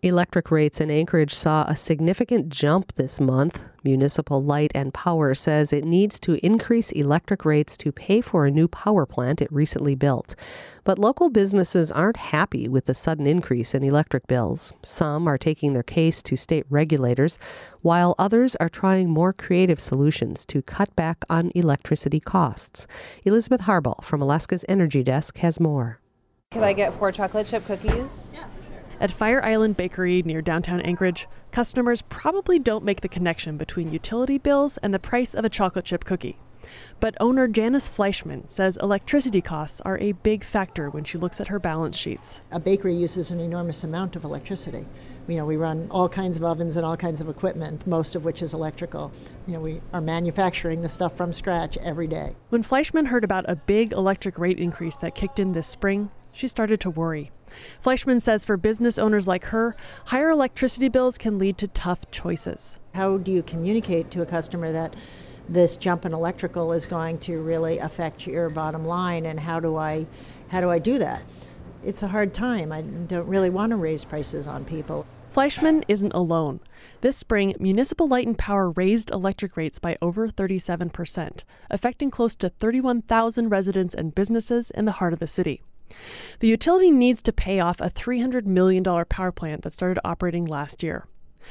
Electric rates in Anchorage saw a significant jump this month. Municipal Light and Power says it needs to increase electric rates to pay for a new power plant it recently built. But local businesses aren't happy with the sudden increase in electric bills. Some are taking their case to state regulators, while others are trying more creative solutions to cut back on electricity costs. Elizabeth Harbaugh from Alaska's Energy Desk has more. Could I get 4 chocolate chip cookies? At Fire Island Bakery near downtown Anchorage, customers probably don't make the connection between utility bills and the price of a chocolate chip cookie. But owner Janice Fleischman says electricity costs are a big factor when she looks at her balance sheets. A bakery uses an enormous amount of electricity. We run all kinds of ovens and all kinds of equipment, most of which is electrical. We are manufacturing the stuff from scratch every day. When Fleischman heard about a big electric rate increase that kicked in this spring, she started to worry. Fleischman says for business owners like her, higher electricity bills can lead to tough choices. How do you communicate to a customer that this jump in electrical is going to really affect your bottom line, and how do I do that? It's a hard time. I don't really want to raise prices on people. Fleischman isn't alone. This spring, Municipal Light and Power raised electric rates by over 37%, affecting close to 31,000 residents and businesses in the heart of the city. The utility needs to pay off a $300 million power plant that started operating last year.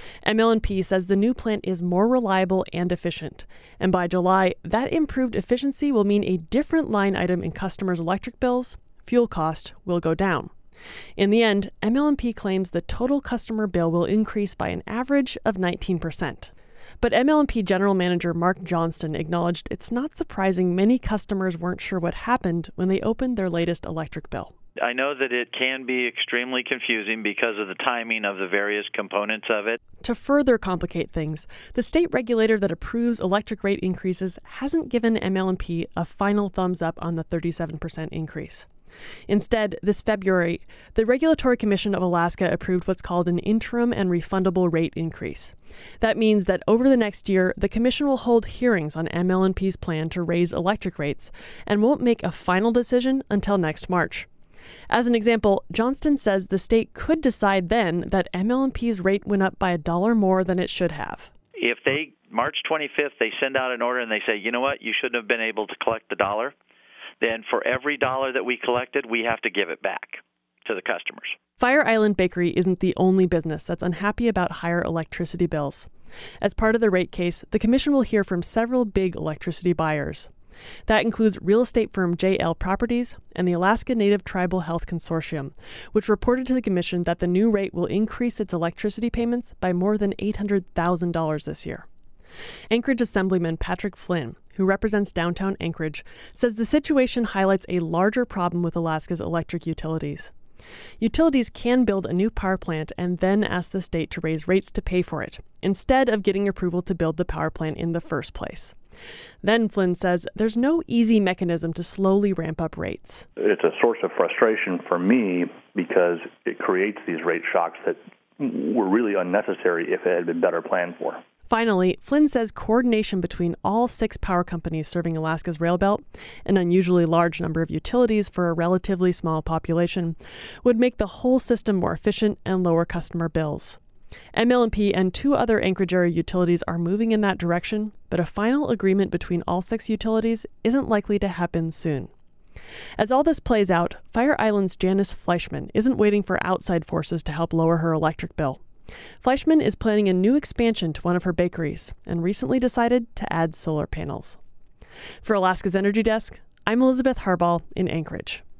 ML&P says the new plant is more reliable and efficient, and by July, that improved efficiency will mean a different line item in customers' electric bills. Fuel cost will go down. In the end, ML&P claims the total customer bill will increase by an average of 19%. But ML&P General Manager Mark Johnston acknowledged it's not surprising many customers weren't sure what happened when they opened their latest electric bill. I know that it can be extremely confusing because of the timing of the various components of it. To further complicate things, the state regulator that approves electric rate increases hasn't given ML&P a final thumbs up on the 37% increase. Instead, this February, the Regulatory Commission of Alaska approved what's called an interim and refundable rate increase. That means that over the next year, the commission will hold hearings on ML&P's plan to raise electric rates and won't make a final decision until next March. As an example, Johnston says the state could decide then that ML&P's rate went up by $1 more than it should have. If March 25th, they send out an order and they say, you know what, you shouldn't have been able to collect the $1, then for every $1 that we collected, we have to give it back to the customers. Fire Island Bakery isn't the only business that's unhappy about higher electricity bills. As part of the rate case, the commission will hear from several big electricity buyers. That includes real estate firm JL Properties and the Alaska Native Tribal Health Consortium, which reported to the commission that the new rate will increase its electricity payments by more than $800,000 this year. Anchorage Assemblyman Patrick Flynn, who represents downtown Anchorage, says the situation highlights a larger problem with Alaska's electric utilities. Utilities can build a new power plant and then ask the state to raise rates to pay for it, instead of getting approval to build the power plant in the first place. Then Flynn says there's no easy mechanism to slowly ramp up rates. It's a source of frustration for me because it creates these rate shocks that were really unnecessary if it had been better planned for. Finally, Flynn says coordination between all 6 power companies serving Alaska's rail belt, an unusually large number of utilities for a relatively small population, would make the whole system more efficient and lower customer bills. ML&P and 2 other Anchorage area utilities are moving in that direction, but a final agreement between all 6 utilities isn't likely to happen soon. As all this plays out, Fire Island's Janice Fleischman isn't waiting for outside forces to help lower her electric bill. Fleischman is planning a new expansion to one of her bakeries and recently decided to add solar panels. For Alaska's Energy Desk, I'm Elizabeth Harbaugh in Anchorage.